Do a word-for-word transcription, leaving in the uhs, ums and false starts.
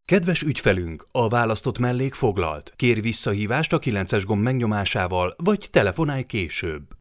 Kedves ügyfelünk, a választott mellék foglalt. Kérj visszahívást a kilences gomb megnyomásával, vagy telefonálj később.